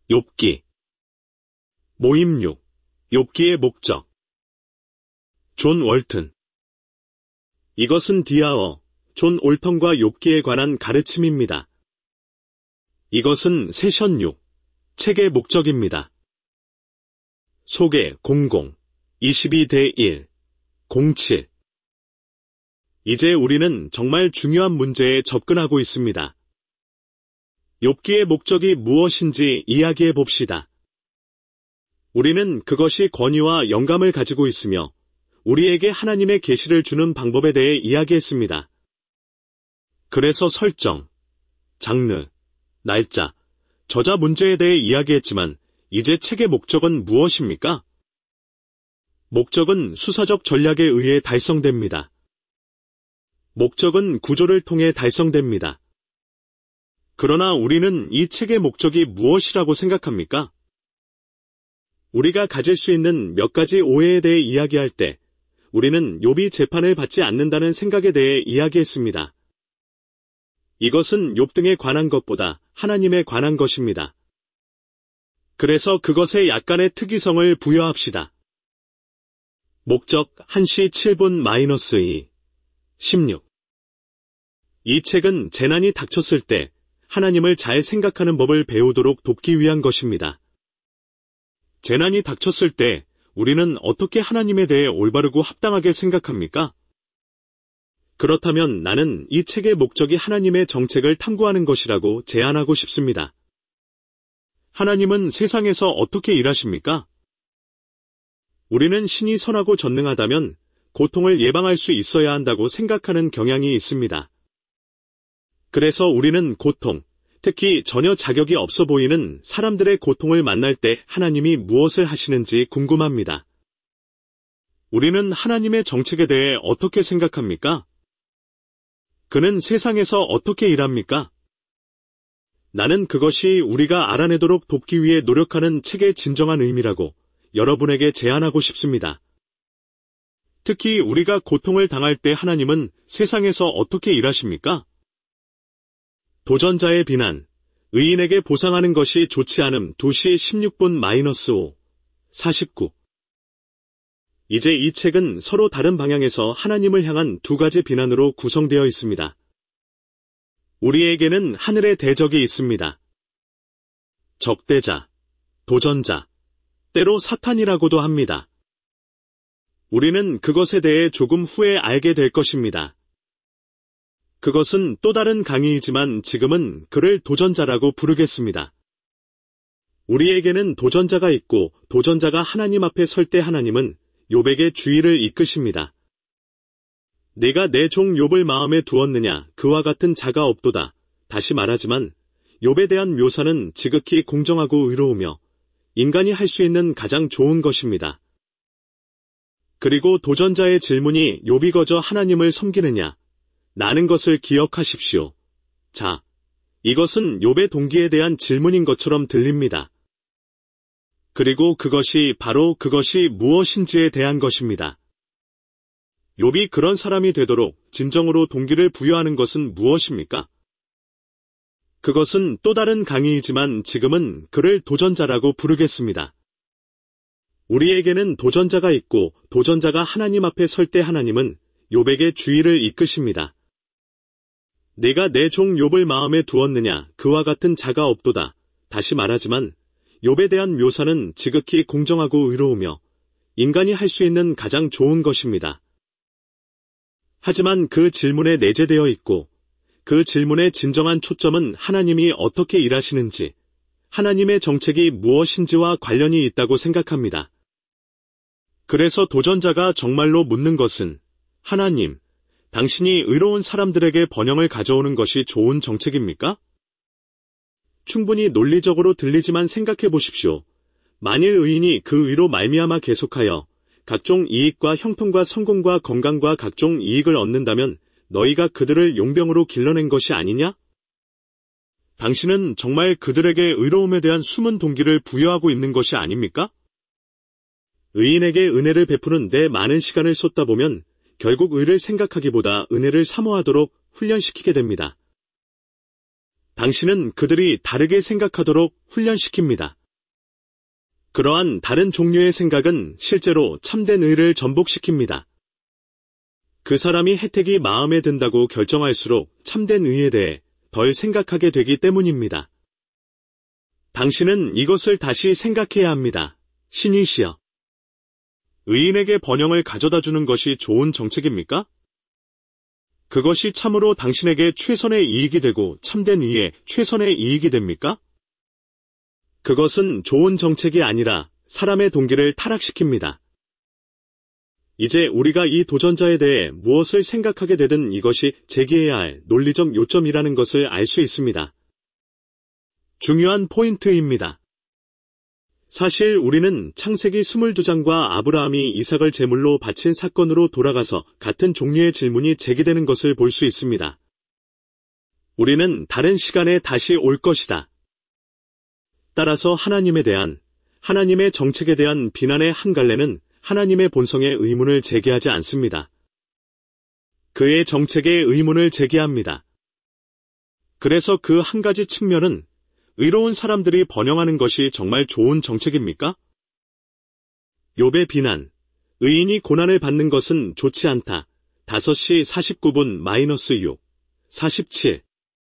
욥기. 모임 6. 욥기의 목적. 존 월튼. 이것은 디아어, 존 올턴과 욥기에 관한 가르침입니다. 이것은 세션 6. 책의 목적입니다. 소개 00, 22-1, 07. 이제 우리는 정말 중요한 문제에 접근하고 있습니다. 욥기의 목적이 무엇인지 이야기해 봅시다. 우리는 그것이 권위와 영감을 가지고 있으며 우리에게 하나님의 계시를 주는 방법에 대해 이야기했습니다. 그래서 설정, 장르, 날짜, 저자 문제에 대해 이야기했지만 이제 책의 목적은 무엇입니까? 목적은 수사적 전략에 의해 달성됩니다. 목적은 구조를 통해 달성됩니다. 그러나 우리는 이 책의 목적이 무엇이라고 생각합니까? 우리가 가질 수 있는 몇 가지 오해에 대해 이야기할 때 우리는 욥이 재판을 받지 않는다는 생각에 대해 이야기했습니다. 이것은 욥 등에 관한 것보다 하나님에 관한 것입니다. 그래서 그것에 약간의 특이성을 부여합시다. 목적 1시 7분 -2, 16. 이 책은 재난이 닥쳤을 때 하나님을 잘 생각하는 법을 배우도록 돕기 위한 것입니다. 재난이 닥쳤을 때 우리는 어떻게 하나님에 대해 올바르고 합당하게 생각합니까? 그렇다면 나는 이 책의 목적이 하나님의 정책을 탐구하는 것이라고 제안하고 싶습니다. 하나님은 세상에서 어떻게 일하십니까? 우리는 신이 선하고 전능하다면 고통을 예방할 수 있어야 한다고 생각하는 경향이 있습니다. 그래서 우리는 고통, 특히 전혀 자격이 없어 보이는 사람들의 고통을 만날 때 하나님이 무엇을 하시는지 궁금합니다. 우리는 하나님의 정책에 대해 어떻게 생각합니까? 그는 세상에서 어떻게 일합니까? 나는 그것이 우리가 알아내도록 돕기 위해 노력하는 책의 진정한 의미라고 여러분에게 제안하고 싶습니다. 특히 우리가 고통을 당할 때 하나님은 세상에서 어떻게 일하십니까? 도전자의 비난, 의인에게 보상하는 것이 좋지 않음 2시 16분 -5, 49. 이제 이 책은 서로 다른 방향에서 하나님을 향한 두 가지 비난으로 구성되어 있습니다. 우리에게는 하늘의 대적이 있습니다. 적대자, 도전자, 때로 사탄이라고도 합니다. 우리는 그것에 대해 조금 후에 알게 될 것입니다. 그것은 또 다른 강의이지만 지금은 그를 도전자라고 부르겠습니다. 우리에게는 도전자가 있고 도전자가 하나님 앞에 설 때 하나님은 욥에게 주의를 이끄십니다. 네가 내 종 욥을 마음에 두었느냐 그와 같은 자가 없도다. 다시 말하지만 욥에 대한 묘사는 지극히 공정하고 의로우며 인간이 할 수 있는 가장 좋은 것입니다. 그리고 도전자의 질문이 욥이 거저 하나님을 섬기느냐 라는 것을 기억하십시오. 자, 이것은 욥의 동기에 대한 질문인 것처럼 들립니다. 그리고 그것이 바로 그것이 무엇인지에 대한 것입니다. 욥이 그런 사람이 되도록 진정으로 동기를 부여하는 것은 무엇입니까? 그것은 또 다른 강의이지만 지금은 그를 도전자라고 부르겠습니다. 우리에게는 도전자가 있고 도전자가 하나님 앞에 설 때 하나님은 욥에게 주의를 이끄십니다. 네가 내 종 욥을 마음에 두었느냐 그와 같은 자가 없도다. 다시 말하지만 욥에 대한 묘사는 지극히 공정하고 의로우며 인간이 할 수 있는 가장 좋은 것입니다. 하지만 그 질문에 내재되어 있고 그 질문의 진정한 초점은 하나님이 어떻게 일하시는지, 하나님의 정책이 무엇인지와 관련이 있다고 생각합니다. 그래서 도전자가 정말로 묻는 것은 하나님, 당신이 의로운 사람들에게 번영을 가져오는 것이 좋은 정책입니까? 충분히 논리적으로 들리지만 생각해 보십시오. 만일 의인이 그 의로 말미암아 계속하여 각종 이익과 형통과 성공과 건강과 각종 이익을 얻는다면 너희가 그들을 용병으로 길러낸 것이 아니냐? 당신은 정말 그들에게 의로움에 대한 숨은 동기를 부여하고 있는 것이 아닙니까? 의인에게 은혜를 베푸는 데 많은 시간을 쏟다 보면 결국 의를 생각하기보다 은혜를 사모하도록 훈련시키게 됩니다. 당신은 그들이 다르게 생각하도록 훈련시킵니다. 그러한 다른 종류의 생각은 실제로 참된 의를 전복시킵니다. 그 사람이 혜택이 마음에 든다고 결정할수록 참된 의에 대해 덜 생각하게 되기 때문입니다. 당신은 이것을 다시 생각해야 합니다. 신이시여. 의인에게 번영을 가져다 주는 것이 좋은 정책입니까? 그것이 참으로 당신에게 최선의 이익이 되고 참된 의에 최선의 이익이 됩니까? 그것은 좋은 정책이 아니라 사람의 동기를 타락시킵니다. 이제 우리가 이 도전자에 대해 무엇을 생각하게 되든 이것이 제기해야 할 논리적 요점이라는 것을 알 수 있습니다. 중요한 포인트입니다. 사실 우리는 창세기 22장과 아브라함이 이삭을 제물로 바친 사건으로 돌아가서 같은 종류의 질문이 제기되는 것을 볼 수 있습니다. 우리는 다른 시간에 다시 올 것이다. 따라서 하나님에 대한, 하나님의 정책에 대한 비난의 한 갈래는 하나님의 본성에 의문을 제기하지 않습니다. 그의 정책에 의문을 제기합니다. 그래서 그 한 가지 측면은 의로운 사람들이 번영하는 것이 정말 좋은 정책입니까? 욥의 비난, 의인이 고난을 받는 것은 좋지 않다. 5시 49분-6, 47.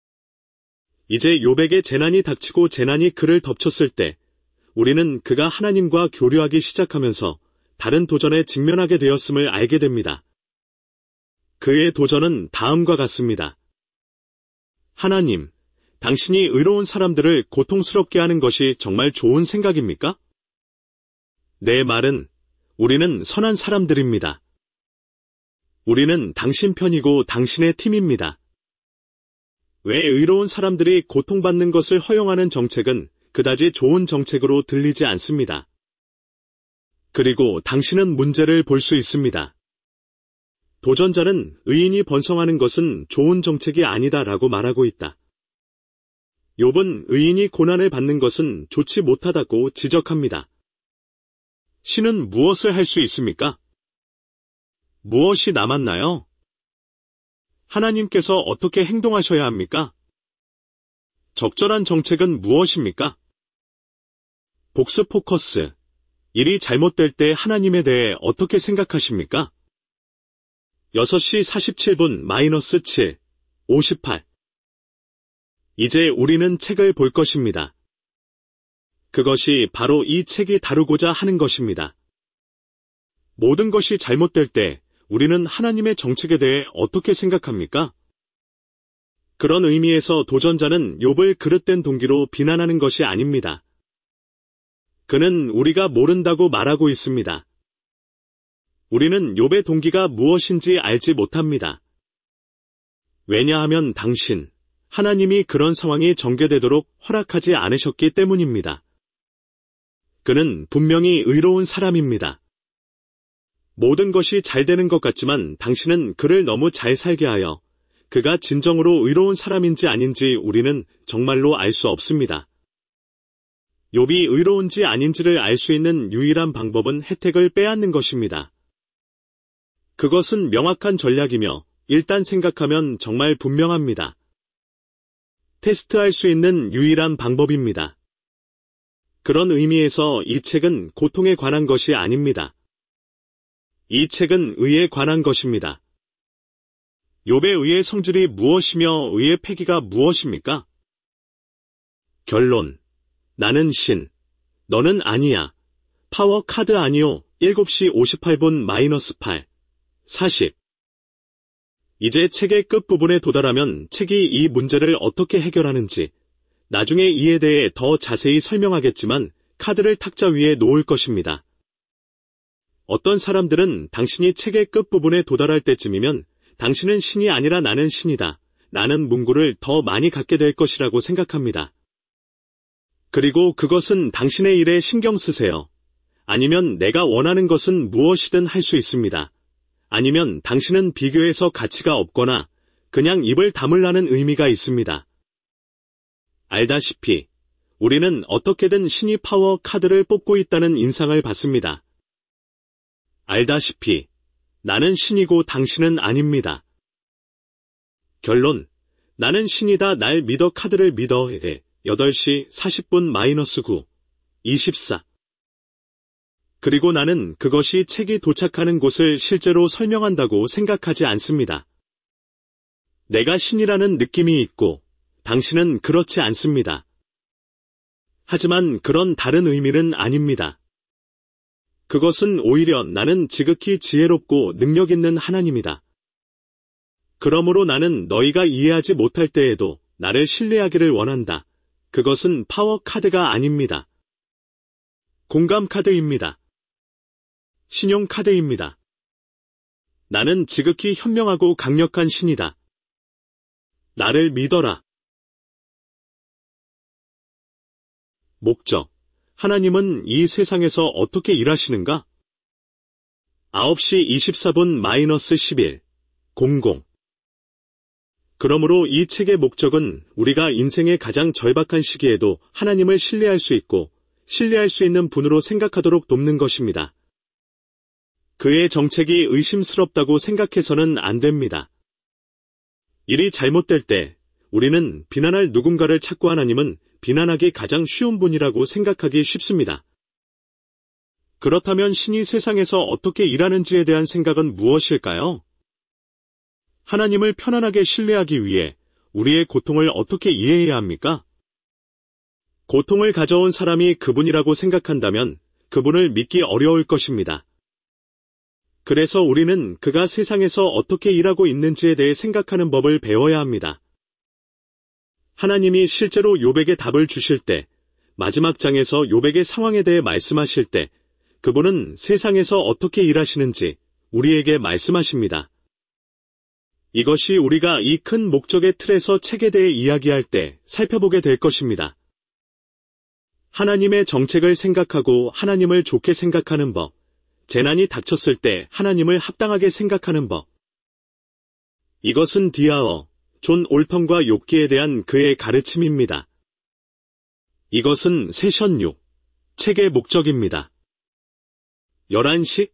이제 욥에게 재난이 닥치고 재난이 그를 덮쳤을 때 우리는 그가 하나님과 교류하기 시작하면서 다른 도전에 직면하게 되었음을 알게 됩니다. 그의 도전은 다음과 같습니다. 하나님, 당신이 의로운 사람들을 고통스럽게 하는 것이 정말 좋은 생각입니까? 내 말은 우리는 선한 사람들입니다. 우리는 당신 편이고 당신의 팀입니다. 왜 의로운 사람들이 고통받는 것을 허용하는 정책은 그다지 좋은 정책으로 들리지 않습니다. 그리고 당신은 문제를 볼 수 있습니다. 도전자는 의인이 번성하는 것은 좋은 정책이 아니다라고 말하고 있다. 욥은 의인이 고난을 받는 것은 좋지 못하다고 지적합니다. 신은 무엇을 할 수 있습니까? 무엇이 남았나요? 하나님께서 어떻게 행동하셔야 합니까? 적절한 정책은 무엇입니까? 복수 포커스. 일이 잘못될 때 하나님에 대해 어떻게 생각하십니까? 6시 47분-7, 58. 이제 우리는 책을 볼 것입니다. 그것이 바로 이 책이 다루고자 하는 것입니다. 모든 것이 잘못될 때 우리는 하나님의 정책에 대해 어떻게 생각합니까? 그런 의미에서 도전자는 욥을 그릇된 동기로 비난하는 것이 아닙니다. 그는 우리가 모른다고 말하고 있습니다. 우리는 욥의 동기가 무엇인지 알지 못합니다. 왜냐하면 하나님이 그런 상황이 전개되도록 허락하지 않으셨기 때문입니다. 그는 분명히 의로운 사람입니다. 모든 것이 잘 되는 것 같지만 당신은 그를 너무 잘 살게 하여 그가 진정으로 의로운 사람인지 아닌지 우리는 정말로 알 수 없습니다. 욥이 의로운지 아닌지를 알 수 있는 유일한 방법은 혜택을 빼앗는 것입니다. 그것은 명확한 전략이며 일단 생각하면 정말 분명합니다. 테스트할 수 있는 유일한 방법입니다. 그런 의미에서 이 책은 고통에 관한 것이 아닙니다. 이 책은 의에 관한 것입니다. 욥의 의의 성질이 무엇이며 의의 패기가 무엇입니까? 결론. 나는 신. 너는 아니야. 파워 카드 아니요. 7시 58분-8, 40. 이제 책의 끝부분에 도달하면 책이 이 문제를 어떻게 해결하는지 나중에 이에 대해 더 자세히 설명하겠지만 카드를 탁자 위에 놓을 것입니다. 어떤 사람들은 당신이 책의 끝부분에 도달할 때쯤이면 당신은 신이 아니라 나는 신이다. 나는 문구를 더 많이 갖게 될 것이라고 생각합니다. 그리고 그것은 당신의 일에 신경 쓰세요. 아니면 내가 원하는 것은 무엇이든 할 수 있습니다. 아니면 당신은 비교해서 가치가 없거나 그냥 입을 다물라는 의미가 있습니다. 알다시피 우리는 어떻게든 신이 파워 카드를 뽑고 있다는 인상을 받습니다. 알다시피 나는 신이고 당신은 아닙니다. 결론. 나는 신이다 날 믿어 카드를 믿어 8시 40분 -9, 24. 그리고 나는 그것이 책이 도착하는 곳을 실제로 설명한다고 생각하지 않습니다. 내가 신이라는 느낌이 있고 당신은 그렇지 않습니다. 하지만 그런 다른 의미는 아닙니다. 그것은 오히려 나는 지극히 지혜롭고 능력 있는 하나님이다. 그러므로 나는 너희가 이해하지 못할 때에도 나를 신뢰하기를 원한다. 그것은 파워 카드가 아닙니다. 공감 카드입니다. 신용 카드입니다. 나는 지극히 현명하고 강력한 신이다. 나를 믿어라. 목적. 하나님은 이 세상에서 어떻게 일하시는가? 9시 24분 -11, 00. 그러므로 이 책의 목적은 우리가 인생의 가장 절박한 시기에도 하나님을 신뢰할 수 있고 신뢰할 수 있는 분으로 생각하도록 돕는 것입니다. 그의 정책이 의심스럽다고 생각해서는 안 됩니다. 일이 잘못될 때 우리는 비난할 누군가를 찾고 하나님은 비난하기 가장 쉬운 분이라고 생각하기 쉽습니다. 그렇다면 신이 세상에서 어떻게 일하는지에 대한 생각은 무엇일까요? 하나님을 편안하게 신뢰하기 위해 우리의 고통을 어떻게 이해해야 합니까? 고통을 가져온 사람이 그분이라고 생각한다면 그분을 믿기 어려울 것입니다. 그래서 우리는 그가 세상에서 어떻게 일하고 있는지에 대해 생각하는 법을 배워야 합니다. 하나님이 실제로 욥에게 답을 주실 때, 마지막 장에서 욥에게 상황에 대해 말씀하실 때, 그분은 세상에서 어떻게 일하시는지 우리에게 말씀하십니다. 이것이 우리가 이 큰 목적의 틀에서 책에 대해 이야기할 때 살펴보게 될 것입니다. 하나님의 정책을 생각하고 하나님을 좋게 생각하는 법, 재난이 닥쳤을 때 하나님을 합당하게 생각하는 법. 이것은 디아어, 존 올턴과 욥기에 대한 그의 가르침입니다. 이것은 세션 6, 책의 목적입니다. 11시